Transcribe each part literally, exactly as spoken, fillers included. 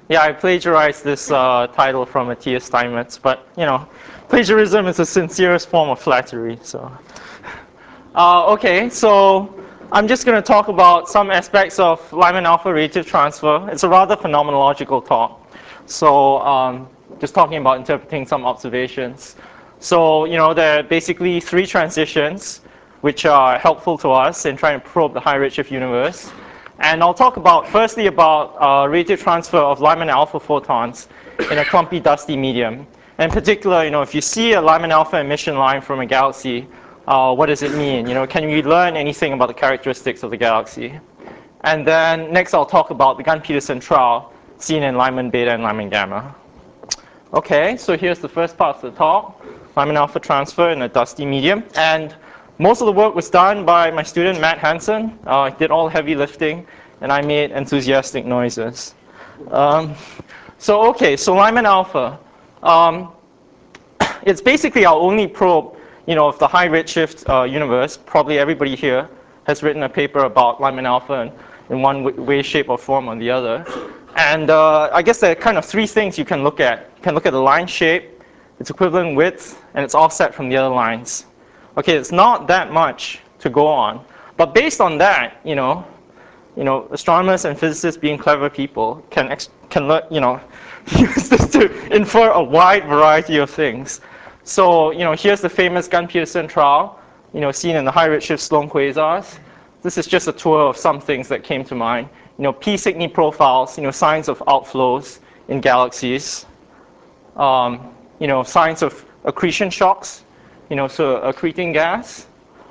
Yeah, I plagiarized this uh, title from Matthias Steinmetz, but you know, plagiarism is the sincerest form of flattery. So, uh, okay, so I'm just going to talk about some aspects of Lyman alpha radiative transfer. It's a rather phenomenological talk. So, um, just talking about interpreting some observations. So, you know, there are basically three transitions which are helpful to us in trying to probe the high redshift universe. And I'll talk about, firstly, about uh, radiative transfer of Lyman alpha photons in a clumpy, dusty medium. And in particular, you know, if you see a Lyman alpha emission line from a galaxy, uh, what does it mean? You know, can we learn anything about the characteristics of the galaxy? And then next, I'll talk about the Gunn-Peterson trial seen in Lyman beta and Lyman gamma. Okay, so here's the first part of the talk, Lyman alpha transfer in a dusty medium. And most of the work was done by my student, Matt Hansen. Uh, I did all heavy lifting, and I made enthusiastic noises. Um, so, okay, so Lyman alpha. Um, it's basically our only probe, you know, of the high redshift uh, universe. Probably everybody here has written a paper about Lyman alpha in, in one way, shape, or form or the other. And uh, I guess there are kind of three things you can look at. You can look at the line shape, its equivalent width, and its offset from the other lines. Okay, it's not that much to go on. But based on that, you know, you know, astronomers and physicists, being clever people, can, ex can you know, use this to infer a wide variety of things. So, you know, here's the famous Gunn-Peterson trial, you know, seen in the high redshift Sloan quasars. This is just a tour of some things that came to mind. You know, P Cygni profiles, you know, signs of outflows in galaxies. Um, you know, signs of accretion shocks, you know, so accreting gas.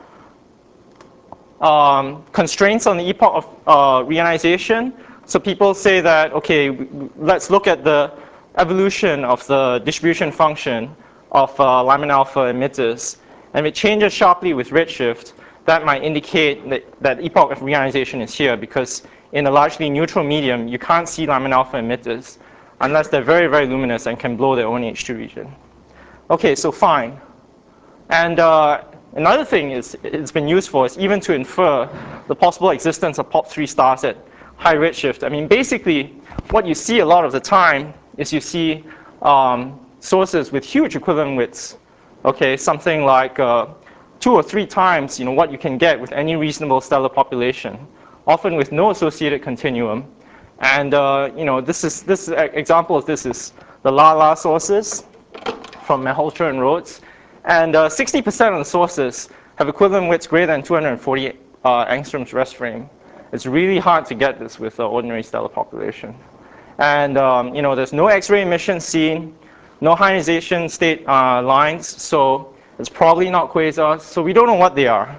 Um, constraints on the epoch of uh, reionization. So people say that, okay, let's look at the evolution of the distribution function of uh, Lyman alpha emitters. And if it changes sharply with redshift, that might indicate that, that epoch of reionization is here, because in a largely neutral medium, you can't see Lyman alpha emitters unless they're very, very luminous and can blow their own H two region. Okay, so fine. And uh, another thing is it's been used for is even to infer the possible existence of P O P three stars at high redshift. I mean, basically, what you see a lot of the time is you see um, sources with huge equivalent widths. Okay, something like uh, two or three times, you know, what you can get with any reasonable stellar population, often with no associated continuum. And uh, you know, this is this example of this is the LaLa sources from Malhotra and Rhodes. And sixty percent uh, of the sources have equivalent widths greater than two hundred forty uh, angstroms rest frame. It's really hard to get this with the ordinary stellar population. And um, you know, there's no X-ray emission seen, no ionization state uh, lines, so it's probably not quasars. So we don't know what they are.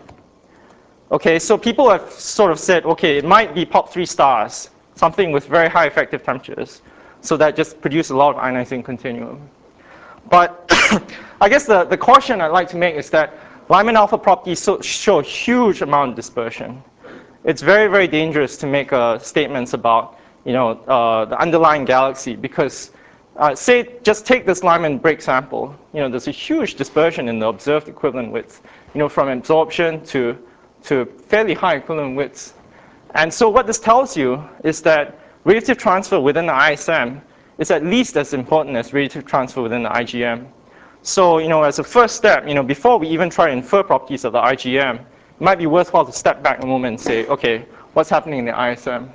Okay, so people have sort of said, okay, it might be P O P three stars, something with very high effective temperatures, so that just produce a lot of ionizing continuum. But I guess the, the caution I'd like to make is that Lyman alpha properties so, show a huge amount of dispersion. It's very, very dangerous to make uh, statements about, you know, uh, the underlying galaxy, because uh, say, just take this Lyman break sample. You know, there's a huge dispersion in the observed equivalent width, you know, from absorption to, to fairly high equivalent widths. And so what this tells you is that radiative transfer within the I S M is at least as important as radiative transfer within the I G M. So, you know, as a first step, you know, before we even try to infer properties of the I G M, it might be worthwhile to step back a moment and say, okay, what's happening in the I S M?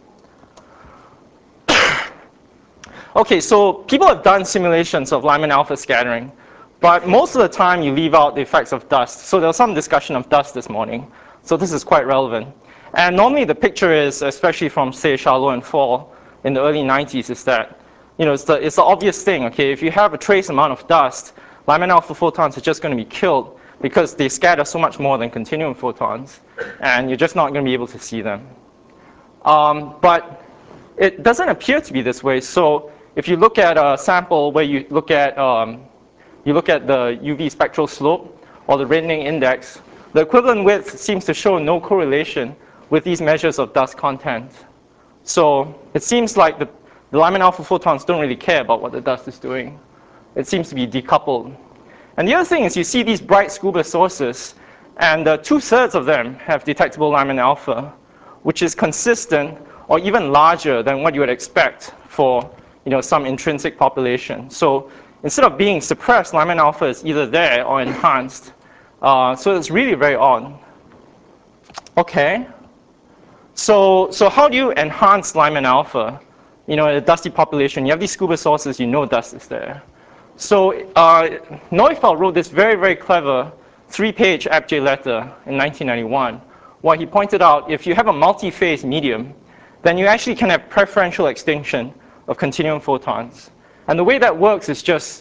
Okay, so people have done simulations of Lyman alpha scattering, but most of the time you leave out the effects of dust. So there was some discussion of dust this morning, so this is quite relevant. And normally the picture is, especially from, say, Charlot and Fall in the early nineties, is that, you know, it's the, it's the obvious thing, okay? If you have a trace amount of dust, Lyman alpha photons are just going to be killed because they scatter so much more than continuum photons, and you're just not going to be able to see them. Um, but it doesn't appear to be this way. So if you look at a sample where you look at, um, you look at the U V spectral slope or the reddening index, the equivalent width seems to show no correlation with these measures of dust content. So it seems like the, the Lyman alpha photons don't really care about what the dust is doing. It seems to be decoupled. And the other thing is you see these bright scuba sources, and uh, two-thirds of them have detectable Lyman alpha, which is consistent or even larger than what you would expect for you know, some intrinsic population. So instead of being suppressed, Lyman alpha is either there or enhanced. Uh, so it's really very odd. Okay. So, so how do you enhance Lyman alpha? You know, a dusty population, you have these scuba sources, you know dust is there. So uh, Neufeld wrote this very, very clever three-page A P J letter in nineteen ninety-one, where he pointed out if you have a multi-phase medium, then you actually can have preferential extinction of continuum photons. And the way that works is just,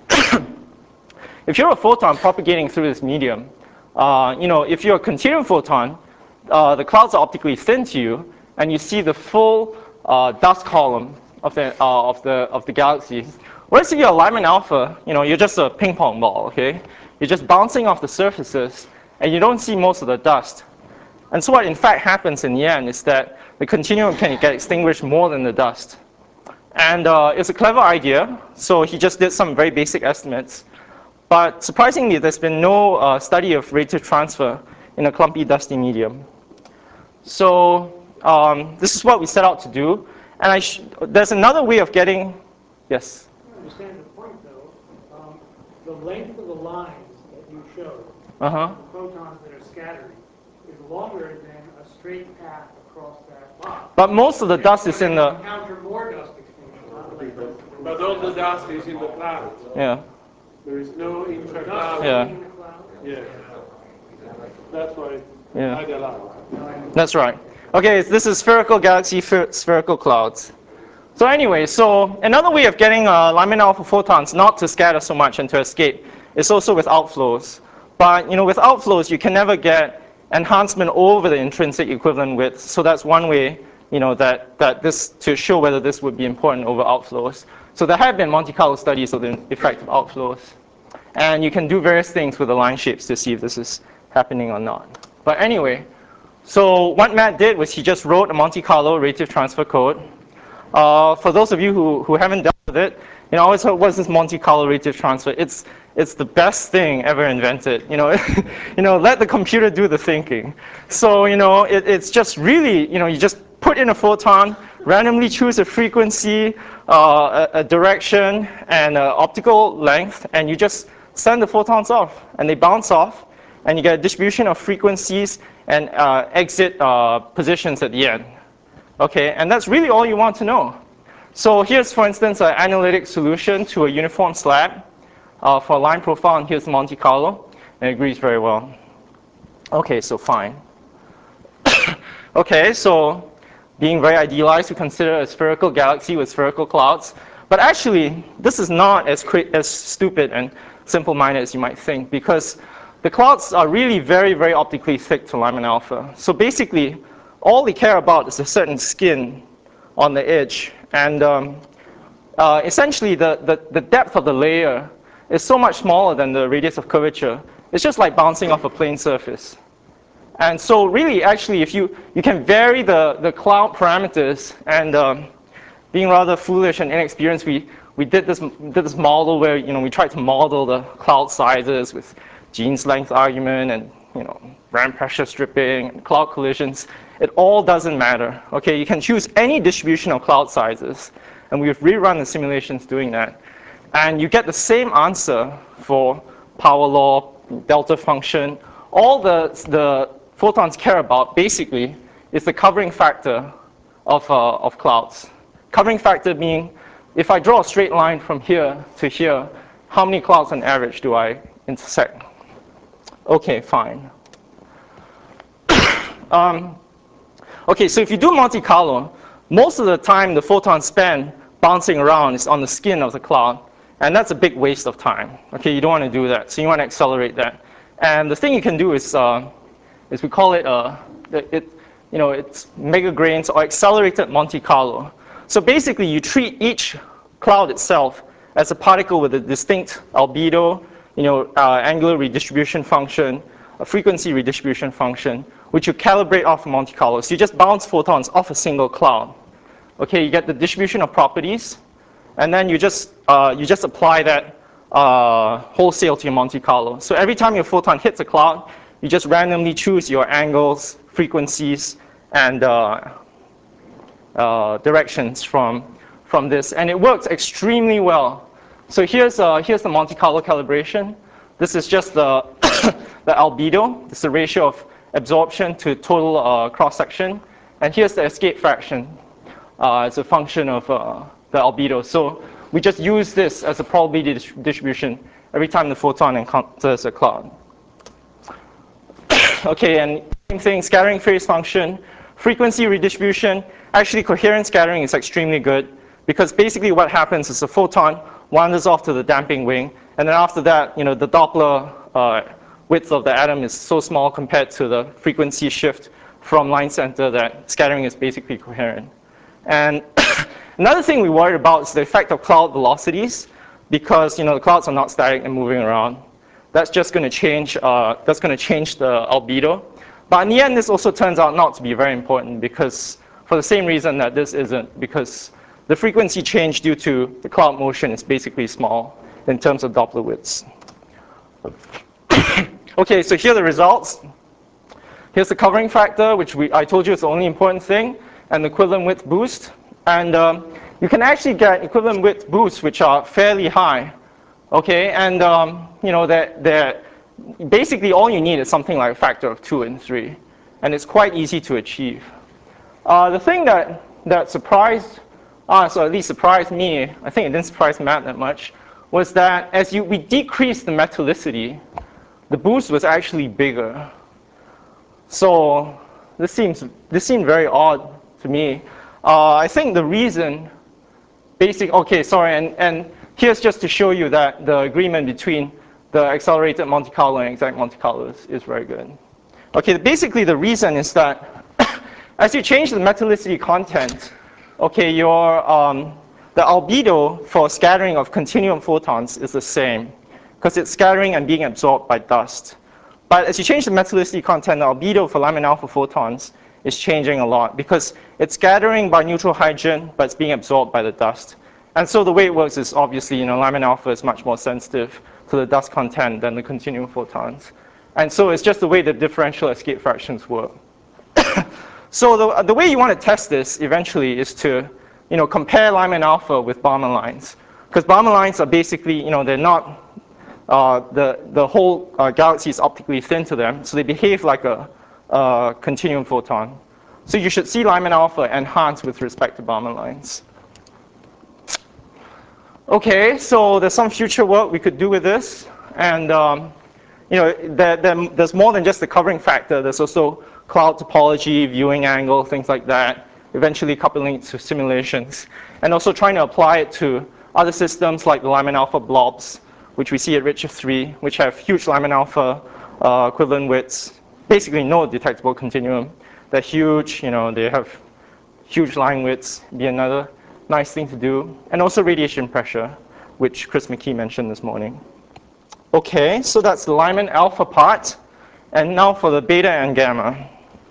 if you're a photon propagating through this medium, uh, you know, if you're a continuum photon, uh, the clouds are optically thin to you, and you see the full uh, dust column of the, uh, of the, of the galaxy. Whereas if you're a Lyman alpha, you know, you're just a ping pong ball, okay? You're just bouncing off the surfaces, and you don't see most of the dust. And so what in fact happens in the end is that the continuum can get extinguished more than the dust. And uh, it's a clever idea, so he just did some very basic estimates. But surprisingly, there's been no uh, study of radiative transfer in a clumpy, dusty medium. So um, this is what we set out to do. And I sh there's another way of getting, yes? I understand the point, though. Um, the length of the lines that you showed, Uh-huh. the photons that are scattering, is longer than a straight path across that line. But most of the dust is in the... Encounter more dust extinction. But all the dust is in the cloud. Yeah. There is no intra-cloud. Yeah. Yeah. That's why Yeah. I allowed. That's right. Okay, so this is spherical galaxy, spherical clouds. So anyway, so another way of getting uh, Lyman alpha photons not to scatter so much and to escape is also with outflows. But you know, with outflows, you can never get enhancement over the intrinsic equivalent width. So that's one way, you know, that, that this, to show whether this would be important over outflows. So there have been Monte Carlo studies of the effect of outflows. And you can do various things with the line shapes to see if this is happening or not. But anyway, so what Matt did was he just wrote a Monte Carlo radiative transfer code. Uh, for those of you who, who haven't dealt with it, you know, I always heard, what's this Monte Carlo radiative transfer? It's, it's the best thing ever invented. You know, you know, let the computer do the thinking. So, you know, it, it's just really, you know, you just put in a photon, randomly choose a frequency, uh, a, a direction, and an optical length, and you just send the photons off, and they bounce off, and you get a distribution of frequencies and uh, exit uh, positions at the end. Okay, and that's really all you want to know. So here's, for instance, an analytic solution to a uniform slab uh, for a line profile, and here's Monte Carlo, and it agrees very well. Okay, so fine. Okay, so being very idealized, we consider a spherical galaxy with spherical clouds. But actually, this is not as, as stupid and simple-minded as you might think, because the clouds are really very, very optically thick to Lyman alpha. So basically, all they care about is a certain skin on the edge. And um, uh, essentially, the, the, the depth of the layer is so much smaller than the radius of curvature. It's just like bouncing off a plane surface. And so really, actually, if you, you can vary the, the cloud parameters, and um, being rather foolish and inexperienced, we, we did, this, did this model where, you know, we tried to model the cloud sizes with Jeans length argument and, you know, ram pressure stripping and cloud collisions. It all doesn't matter. Okay, you can choose any distribution of cloud sizes, and we've rerun the simulations doing that. And you get the same answer for power law, delta function. All the, the photons care about, basically, is the covering factor of, uh, of clouds. Covering factor being, if I draw a straight line from here to here, how many clouds on average do I intersect? Okay, fine. um, okay, so if you do Monte Carlo, most of the time the photon span bouncing around is on the skin of the cloud, and that's a big waste of time. Okay, you don't want to do that, so you want to accelerate that. And the thing you can do is, uh, is we call it, uh, it, you know, it's megagrains or accelerated Monte Carlo. So basically, you treat each cloud itself as a particle with a distinct albedo, you know, uh, angular redistribution function, a frequency redistribution function, which you calibrate off of Monte Carlo. So you just bounce photons off a single cloud. Okay, you get the distribution of properties, and then you just, uh, you just apply that uh, wholesale to your Monte Carlo. So every time your photon hits a cloud, you just randomly choose your angles, frequencies, and, uh, uh, directions from, from this, and it works extremely well. So here's, uh, here's the Monte Carlo calibration. This is just the, the albedo. This is the ratio of absorption to total uh, cross-section. And here's the escape fraction uh, as a function of uh, the albedo. So we just use this as a probability dis distribution every time the photon encounters a cloud. Okay, and same thing, scattering phase function, frequency redistribution. Actually, coherent scattering is extremely good because basically what happens is the photon wanders off to the damping wing, and then after that, you know, the Doppler uh, width of the atom is so small compared to the frequency shift from line center that scattering is basically coherent. And another thing we worry about is the effect of cloud velocities, because you know the clouds are not static and moving around. That's just going to change. Uh, that's going to change the albedo. But in the end, this also turns out not to be very important, because for the same reason that this isn't, because the frequency change due to the cloud motion is basically small in terms of Doppler widths. Okay, so here are the results. Here's the covering factor, which we, I told you is the only important thing, and the equivalent width boost. And um, you can actually get equivalent width boosts which are fairly high. Okay, and um, you know, that they're, they're, basically all you need is something like a factor of two and three. And it's quite easy to achieve. Uh, the thing that, that surprised us, or at least surprised me, I think it didn't surprise Matt that much, was that as you, we decreased the metallicity, the boost was actually bigger. So this seems, this seemed very odd to me. Uh, I think the reason, basic, okay, sorry, and, and here's just to show you that the agreement between the accelerated Monte Carlo and exact Monte Carlo is, is very good. Okay, basically the reason is that as you change the metallicity content, okay, your, um, the albedo for scattering of continuum photons is the same, because it's scattering and being absorbed by dust. But as you change the metallicity content, the albedo for Lyman alpha photons is changing a lot, because it's scattering by neutral hydrogen, but it's being absorbed by the dust. And so the way it works is obviously, you know, Lyman alpha is much more sensitive to the dust content than the continuum photons. And so it's just the way the differential escape fractions work. So the, the way you want to test this eventually is to, you know, compare Lyman alpha with Balmer lines. Because Balmer lines are basically, you know, they're not, uh, the, the whole uh, galaxy is optically thin to them, so they behave like a, a continuum photon. So you should see Lyman alpha enhanced with respect to Balmer lines. Okay, so there's some future work we could do with this. And um, you know, there, there, there's more than just the covering factor. There's also cloud topology, viewing angle, things like that, eventually coupling it to simulations. And also trying to apply it to other systems like the Lyman alpha blobs, which we see at redshift three, which have huge Lyman alpha uh, equivalent widths, basically no detectable continuum. They're huge, you know, they have huge line widths, be another nice thing to do. And also radiation pressure, which Chris McKee mentioned this morning. Okay, so that's the Lyman alpha part. And now for the beta and gamma.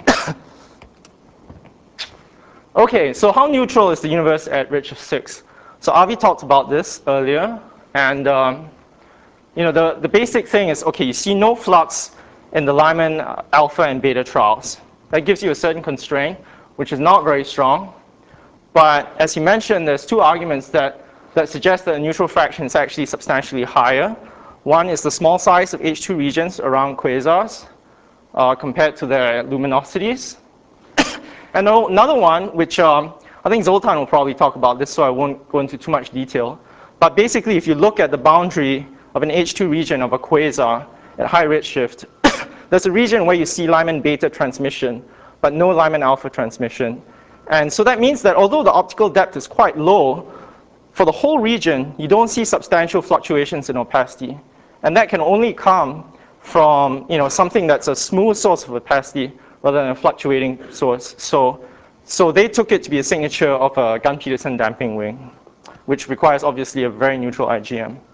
Okay, so how neutral is the universe at redshift six? So Avi talked about this earlier. And um, you know, the, the basic thing is, okay, you see no flux in the Lyman alpha and beta trials. That gives you a certain constraint, which is not very strong. But as you mentioned, there's two arguments that, that suggest that the neutral fraction is actually substantially higher. One is the small size of H two regions around quasars uh, compared to their luminosities. And another one, which um, I think Zoltan will probably talk about this, so I won't go into too much detail. But basically, if you look at the boundary of an H two region of a quasar at high redshift, there's a region where you see Lyman beta transmission, but no Lyman alpha transmission. And so that means that although the optical depth is quite low, for the whole region, you don't see substantial fluctuations in opacity. And that can only come from, you know, something that's a smooth source of opacity rather than a fluctuating source. So, so they took it to be a signature of a Gunn-Peterson damping wing, which requires obviously a very neutral I G M.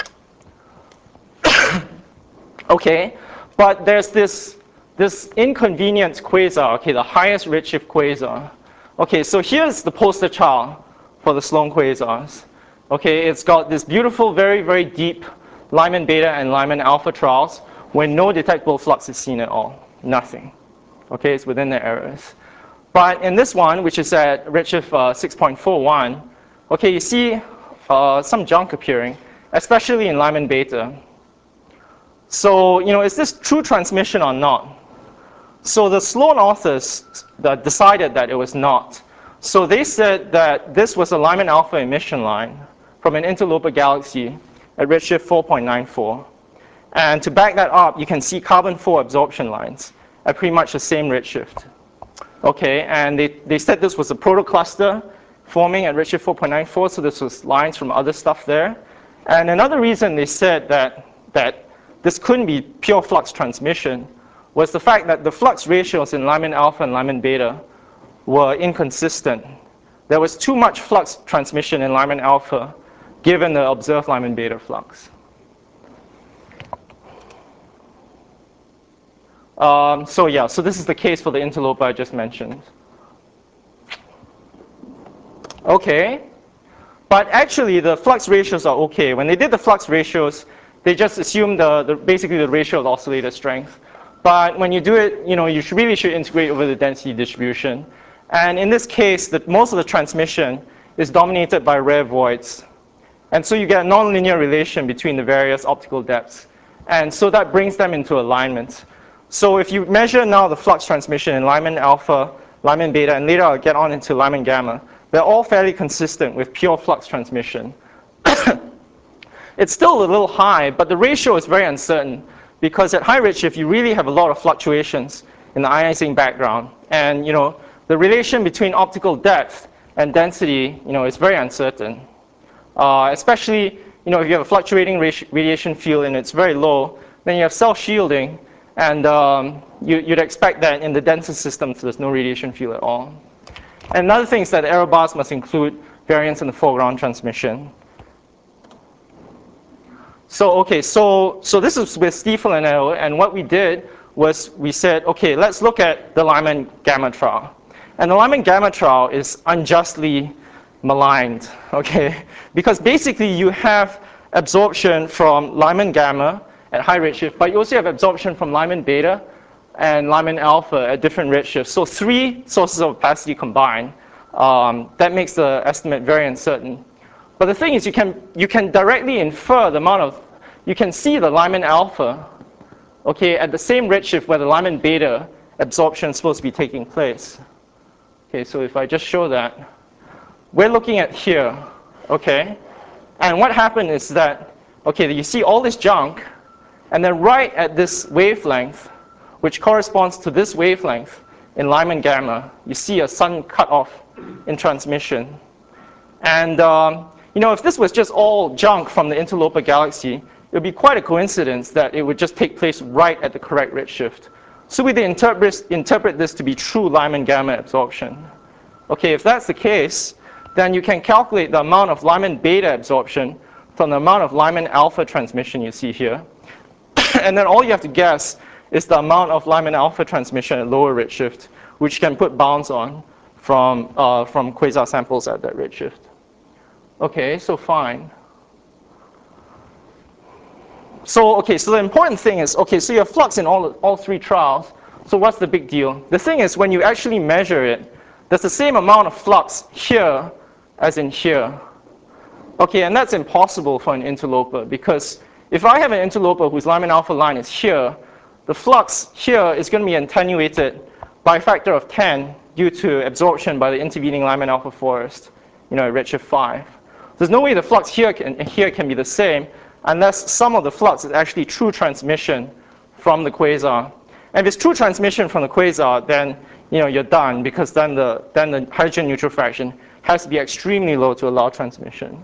Okay, but there's this, this inconvenient quasar, okay, the highest redshift quasar. Okay, so here's the poster child for the Sloan quasars. Okay, it's got this beautiful, very, very deep Lyman beta and Lyman alpha trials where no detectable flux is seen at all, nothing. Okay, it's within the errors. But in this one, which is at redshift uh, six point four one, okay, you see uh, some junk appearing, especially in Lyman beta. So, you know, is this true transmission or not? So the Sloan authors that decided that it was not. So they said that this was a Lyman alpha emission line from an interloper galaxy at redshift four point nine four. And to back that up, you can see carbon four absorption lines at pretty much the same redshift. Okay, and they, they said this was a protocluster forming at redshift four point nine four, so this was lines from other stuff there. And another reason they said that, that this couldn't be pure flux transmission was the fact that the flux ratios in Lyman alpha and Lyman beta were inconsistent. There was too much flux transmission in Lyman alpha given the observed Lyman beta flux. Um, so yeah, so this is the case for the interloper I just mentioned. Okay, but actually the flux ratios are okay. When they did the flux ratios, they just assumed the, the, basically the ratio of the oscillator strength. But when you do it, you know, you should really should integrate over the density distribution. And in this case, the, most of the transmission is dominated by rare voids. And so you get a nonlinear relation between the various optical depths. And so that brings them into alignment. So if you measure now the flux transmission in Lyman alpha, Lyman beta, and later I'll get on into Lyman gamma, they're all fairly consistent with pure flux transmission. It's still a little high, but the ratio is very uncertain because at high redshift you really have a lot of fluctuations in the ionizing background. And you know, the relation between optical depth and density, you know, is very uncertain. Uh, especially, you know, if you have a fluctuating radiation field and it's very low, then you have self-shielding, and um, you, you'd expect that in the denser systems there's no radiation field at all. And another thing is that error bars must include variance in the foreground transmission. So okay, so so this is with Stiefel and al. And what we did was we said, okay, let's look at the Lyman gamma trial. And the Lyman gamma trial is unjustly maligned, okay? Because basically you have absorption from Lyman gamma at high redshift, but you also have absorption from Lyman beta and Lyman alpha at different redshifts. So three sources of opacity combined. Um, that makes the estimate very uncertain. But the thing is, you can, you can directly infer the amount of, you can see the Lyman alpha, okay, at the same redshift where the Lyman beta absorption is supposed to be taking place. Okay, so if I just show that, we're looking at here, okay? And what happened is that, okay, you see all this junk, and then right at this wavelength, which corresponds to this wavelength in Lyman gamma, you see a sudden cutoff in transmission. And um, you know, if this was just all junk from the interloper galaxy, it would be quite a coincidence that it would just take place right at the correct redshift. So we interpret, interpret this to be true Lyman gamma absorption. Okay, if that's the case, then you can calculate the amount of Lyman beta absorption from the amount of Lyman alpha transmission you see here. And then all you have to guess is the amount of Lyman alpha transmission at lower redshift, which you can put bounds on from, uh, from quasar samples at that redshift. Okay, so fine. So, okay, so the important thing is, okay, so you have flux in all, all three trials. So what's the big deal? The thing is, when you actually measure it, there's the same amount of flux here as in here. Okay, and that's impossible for an interloper, because if I have an interloper whose Lyman alpha line is here, the flux here is going to be attenuated by a factor of ten due to absorption by the intervening Lyman alpha forest, you know, at redshift five. There's no way the flux here can, here can be the same unless some of the flux is actually true transmission from the quasar. And if it's true transmission from the quasar, then you know, you're done, because then the, then the hydrogen neutral fraction has to be extremely low to allow transmission.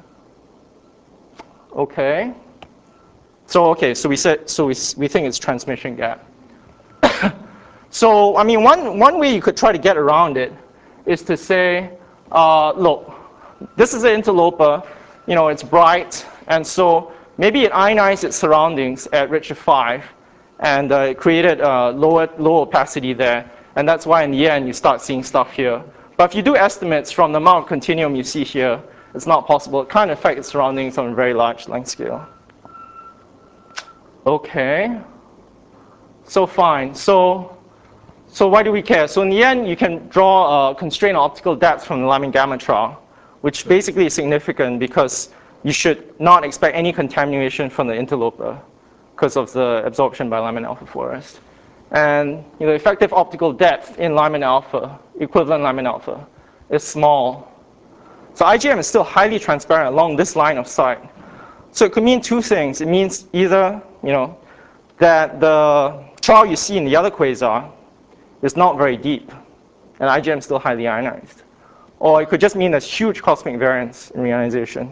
Okay. So okay, so we said, so we, we think it's transmission gap. So I mean, one, one way you could try to get around it is to say, uh, look, this is an interloper, you know, it's bright, and so maybe it ionized its surroundings at redshift five, and uh, it created a lower, low opacity there, and that's why in the end you start seeing stuff here. But if you do estimates from the amount of continuum you see here, it's not possible. It can't affect its surroundings on a very large length scale. Okay, so fine. So, So why do we care? So in the end, you can draw a constraint optical depth from the Lyman gamma trial, which basically is significant because you should not expect any contamination from the interloper because of the absorption by Lyman alpha forest. And you know, effective optical depth in Lyman alpha, equivalent Lyman alpha, is small. So I G M is still highly transparent along this line of sight. So it could mean two things. It means either, you know, that the trial you see in the other quasar is not very deep, and I G M is still highly ionized. Or it could just mean there's huge cosmic variance in reionization.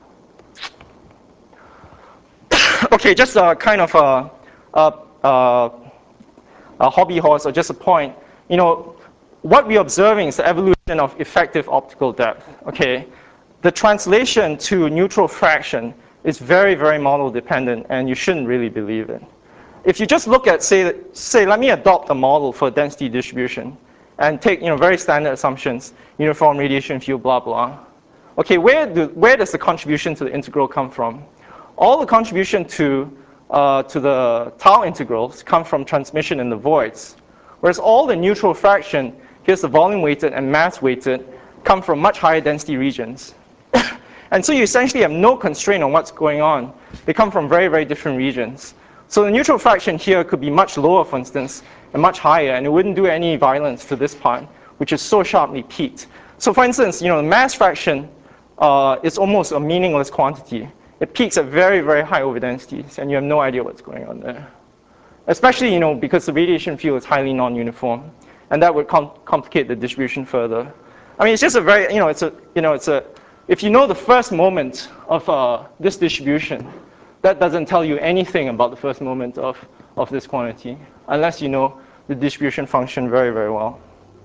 Okay, just a kind of a, a, a, a hobby horse, or just a point. You know, what we're observing is the evolution of effective optical depth. Okay, the translation to neutral fraction is very, very model dependent, and you shouldn't really believe it. If you just look at, say, say, let me adopt a model for density distribution and take, you know, very standard assumptions, uniform radiation field, blah, blah. Okay, where, do, where does the contribution to the integral come from? All the contribution to, uh, to the tau integrals come from transmission in the voids, whereas all the neutral fraction, here's the volume weighted and mass weighted, come from much higher density regions. And so you essentially have no constraint on what's going on. They come from very, very different regions. So the neutral fraction here could be much lower, for instance, and much higher, and it wouldn't do any violence to this part, which is so sharply peaked. So for instance, you know, the mass fraction uh, is almost a meaningless quantity. It peaks at very, very high overdensities, and you have no idea what's going on there. Especially, you know, because the radiation field is highly non-uniform, and that would com complicate the distribution further. I mean, it's just a very, you know, it's a, you know, it's a, if you know the first moment of uh, this distribution, that doesn't tell you anything about the first moment of, of this quantity, unless you know the distribution function very, very well.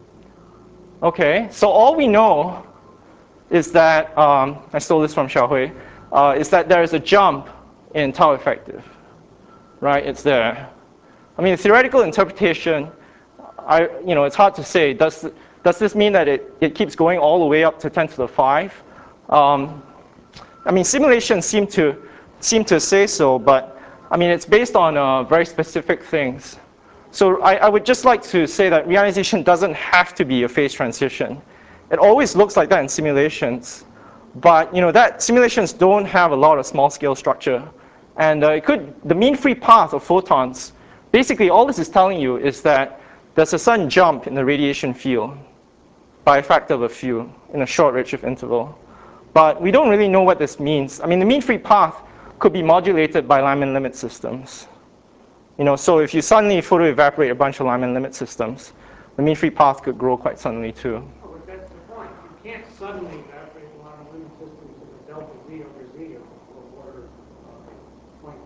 Okay, so all we know is that, um, I stole this from Xiaohui, uh, is that there is a jump in tau effective, right? It's there. I mean, theoretical interpretation, I, you know, it's hard to say. Does, does this mean that it, it keeps going all the way up to ten to the five? Um, I mean, simulations seem to, seem to say so, but I mean, it's based on uh, very specific things. So I, I would just like to say that reionization doesn't have to be a phase transition. It always looks like that in simulations, but you know, that simulations don't have a lot of small scale structure. And uh, it could, the mean free path of photons, basically all this is telling you is that there's a sudden jump in the radiation field by a factor of a few in a short redshift interval. But we don't really know what this means. I mean, the mean free path could be modulated by Lyman limit systems. You know, so if you suddenly photoevaporate a bunch of Lyman limit systems, the mean free path could grow quite suddenly too. Oh, but that's the point. You can't suddenly evaporate a lot of limit systems in the delta Z over Z of of order uh, point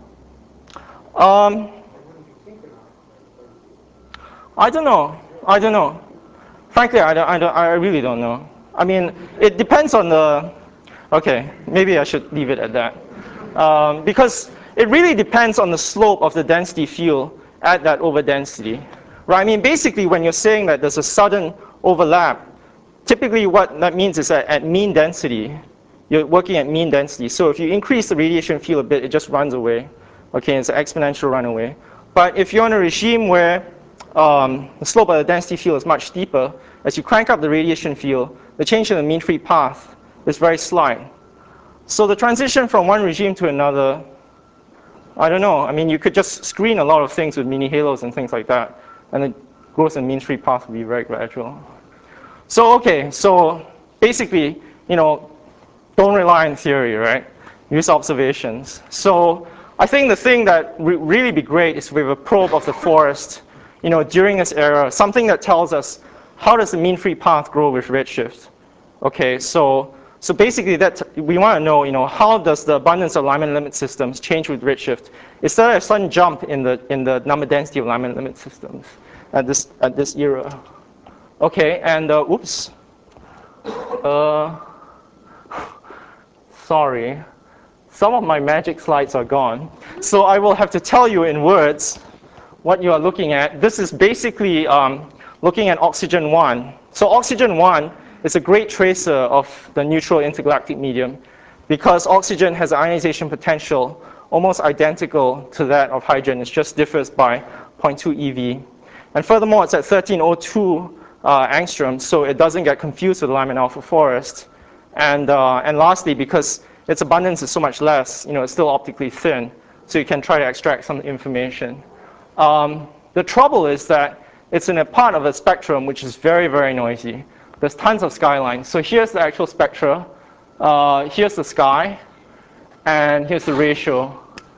one. Um, They wouldn't be synchronized. I don't know. I don't know. Frankly, I, don't, I, don't, I really don't know. I mean, it depends on the, okay, maybe I should leave it at that. Um, because it really depends on the slope of the density field at that overdensity. Right? I mean, basically, when you're saying that there's a sudden overlap, typically what that means is that at mean density, you're working at mean density. So if you increase the radiation field a bit, it just runs away. Okay, it's an exponential runaway. But if you're on a regime where um, the slope of the density field is much steeper, as you crank up the radiation field, the change in the mean free path is very slight. So the transition from one regime to another, I don't know. I mean, you could just screen a lot of things with mini halos and things like that, and the growth in mean free path will be very gradual. So okay, so basically, you know, don't rely on theory, right? Use observations. So I think the thing that would really be great is we have a probe of the forest, you know, during this era, something that tells us how does the mean free path grow with redshift. Okay, so so basically that we want to know, you know, how does the abundance of Lyman limit systems change with redshift? Is there a sudden jump in the in the number density of Lyman limit systems at this at this era? Okay, and uh, oops. Uh, sorry. Some of my magic slides are gone. So I will have to tell you in words what you are looking at. This is basically um, looking at oxygen one. So oxygen one is a great tracer of the neutral intergalactic medium because oxygen has an ionization potential almost identical to that of hydrogen. It just differs by zero point two E V. And furthermore, it's at thirteen oh two uh, angstroms, so it doesn't get confused with the Lyman alpha forest. And, uh, and lastly, because its abundance is so much less, you know, it's still optically thin, so you can try to extract some information. Um, the trouble is that it's in a part of a spectrum which is very, very noisy. There's tons of skylines. So here's the actual spectra. Uh, here's the sky, and here's the ratio.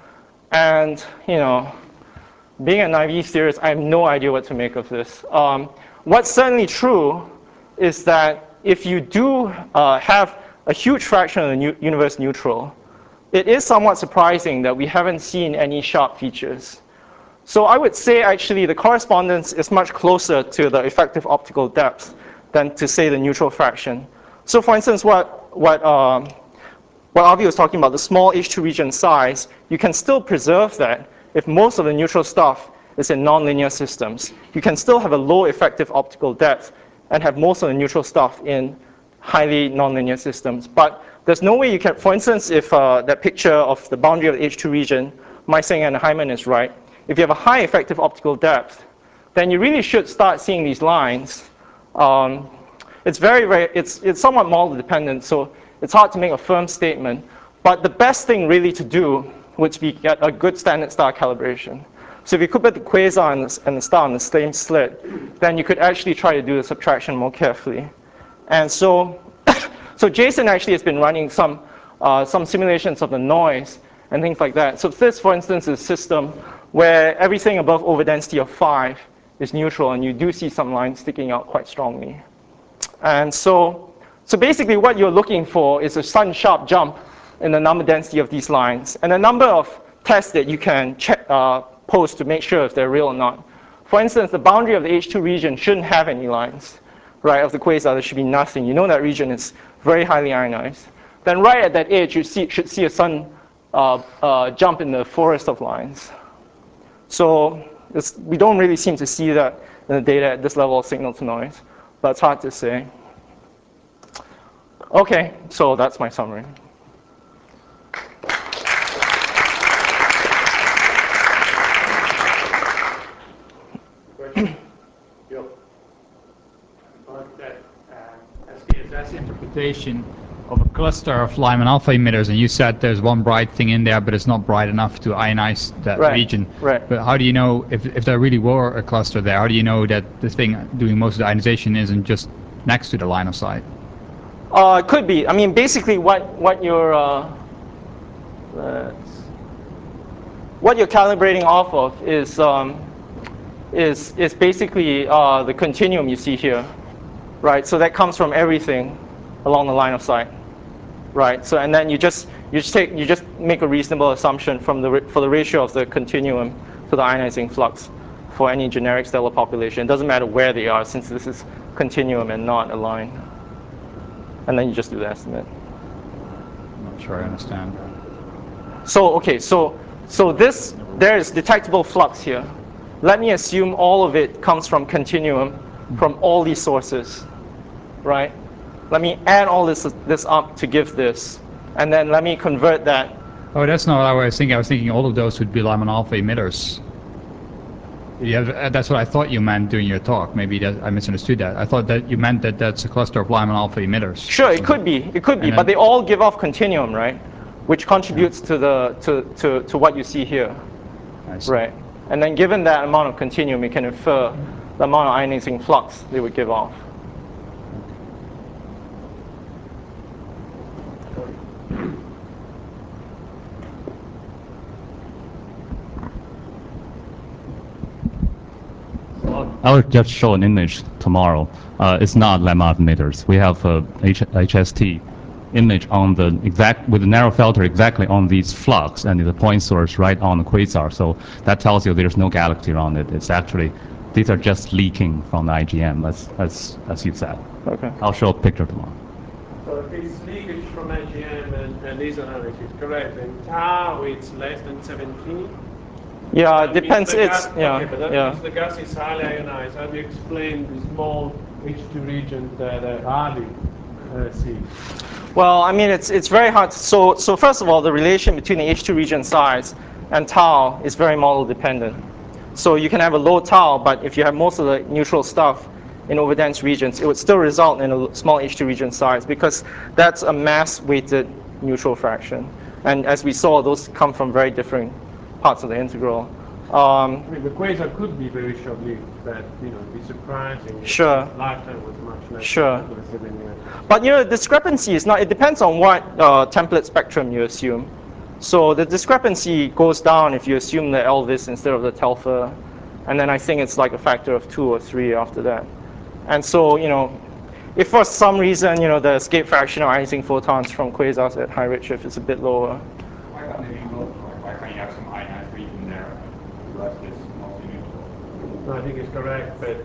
And, you know, being a naive theorist, I have no idea what to make of this. Um, what's certainly true is that if you do uh, have a huge fraction of the nu universe neutral, it is somewhat surprising that we haven't seen any sharp features. So I would say actually the correspondence is much closer to the effective optical depth than to say the neutral fraction. So for instance, what, what, um, what Avi was talking about, the small H two region size, you can still preserve that if most of the neutral stuff is in nonlinear systems. You can still have a low effective optical depth and have most of the neutral stuff in highly nonlinear systems. But there's no way you can, for instance, if uh, that picture of the boundary of the H two region, Meissing and Hyman is right, if you have a high effective optical depth, then you really should start seeing these lines. Um, it's very, very, it's, it's somewhat model dependent, so it's hard to make a firm statement. But the best thing really to do would be get a good standard star calibration. So if you could put the quasar and the, and the star on the same slit, then you could actually try to do the subtraction more carefully. And so, so Jason actually has been running some, uh, some simulations of the noise and things like that. So this, for instance, is a system where everything above overdensity of five is neutral, and you do see some lines sticking out quite strongly. And so, so basically what you're looking for is a sudden sharp jump in the number density of these lines, and a number of tests that you can check, uh, post to make sure if they're real or not. For instance, the boundary of the H two region shouldn't have any lines, right? Of the quasar, there should be nothing. You know that region is very highly ionized. Then right at that edge, you see, should see a sudden uh, uh, jump in the forest of lines. So it's, we don't really seem to see that in the data at this level of signal to noise, but it's hard to say. Okay, so that's my summary. That uh, S D S S interpretation of a cluster of Lyman alpha emitters, and you said there's one bright thing in there, but it's not bright enough to ionize that Right, region. right. But how do you know if, if there really were a cluster there? How do you know that the thing doing most of the ionization isn't just next to the line of sight? Uh, it could be. I mean, basically, what what you're uh, let's, what you're calibrating off of is um, is is basically uh, the continuum you see here, right? So that comes from everything along the line of sight, right? So and then you just you just take you just make a reasonable assumption from the for the ratio of the continuum to the ionizing flux for any generic stellar population. It doesn't matter where they are, since this is continuum and not a line. And then you just do the estimate. I'm not sure I understand. So okay, so so this there is detectable flux here. Let me assume all of it comes from continuum from all these sources, right? Let me add all this this up to give this, and then let me convert that. Oh, that's not what I was thinking. I was thinking all of those would be Lyman alpha emitters. Yeah, that's what I thought you meant during your talk. Maybe that I misunderstood that. I thought that you meant that that's a cluster of Lyman alpha emitters. Sure, it could be. It could be, but they all give off continuum, right? Which contributes yeah. to the to, to to what you see here, I see. right? And then given that amount of continuum, we can infer the amount of ionizing flux they would give off. I will just show an image tomorrow. Uh, it's not Lyman alpha emitters. We have a H HST image on the exact with a narrow filter exactly on these flux and the point source right on the quasar. So that tells you there's no galaxy around it. It's actually these are just leaking from the I G M, as as as you said. Okay. I'll show a picture tomorrow. So if it's leakage from I G M and, and this analysis, correct? And tau it's less than seventeen. Yeah, it That depends. means the It's gas, yeah, okay, but that yeah. means the gas is highly ionized. How do you explain the small H two region that uh, Avi uh, sees? Well, I mean, it's it's very hard. So so first of all, the relation between the H two region size and tau is very model dependent. So you can have a low tau, but if you have most of the neutral stuff in overdense regions, it would still result in a small H two region size because that's a mass-weighted neutral fraction. And as we saw, those come from very different parts of the integral. Um, I mean, the quasar could be very short-lived, but you know, it'd be surprising. Sure. If lifetime was much less. Sure. Than seven years. But you know, the discrepancy is not. It depends on what uh, template spectrum you assume. So the discrepancy goes down if you assume the Elvis instead of the Telfer, and then I think it's like a factor of two or three after that. And so you know, if for some reason you know the escape fraction of ionizing photons from quasars at high redshift is a bit lower. Why can't they be both? Why can't you have some ionized region there? The rest is mostly neutral. No, I think it's correct, but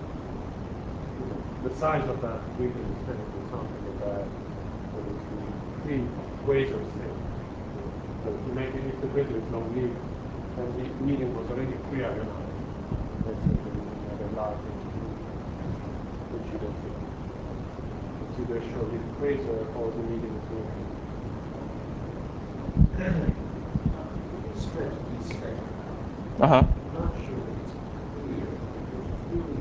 the size of that region is going to be something like that. So it's the three quasars thing. So to make it, if the quasar is long-lived, and the medium was already pre-ionized, let's say that we have a large H two, which you don't think. It's either a short-lived quasar or the medium is long-lived. Uh huh. I'm not sure that it's clear. It's really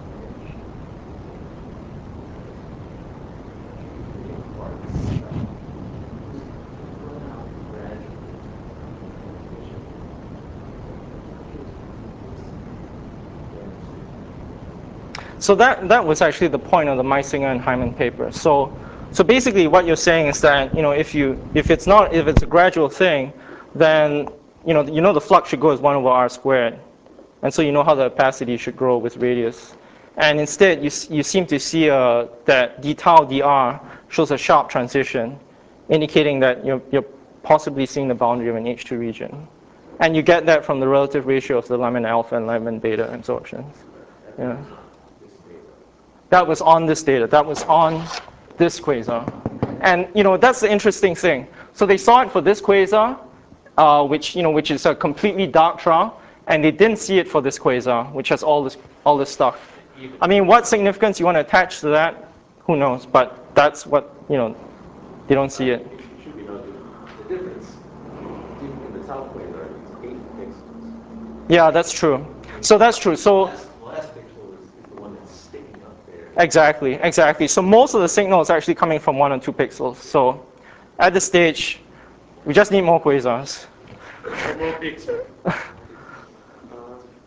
So that, that was actually the point of the Meisinger and Hyman paper. So, so basically what you're saying is that, you know, if you, if it's not, if it's a gradual thing, then, you know, you know the flux should go as one over r squared. And so you know how the opacity should grow with radius. And instead, you, you seem to see uh, that d tau dr shows a sharp transition, indicating that you're, you're possibly seeing the boundary of an H two region. And you get that from the relative ratio of the Lyman alpha and Lyman beta absorptions. Yeah. That was on this data. That was on this quasar. And you know, that's the interesting thing. So they saw it for this quasar, uh, which, you know, which is a completely dark trial, and they didn't see it for this quasar, which has all this, all this stuff. I mean, what significance you want to attach to that, who knows? But that's what, you know, they don't see it. It should be noted, the difference in the tau quasar is eight pixels. Yeah, that's true. So that's true. So Last, last pixel is, is the one that's sticking up there. exactly, exactly. So most of the signal is actually coming from one and two pixels. So at this stage, we just need more quasars. More pixels.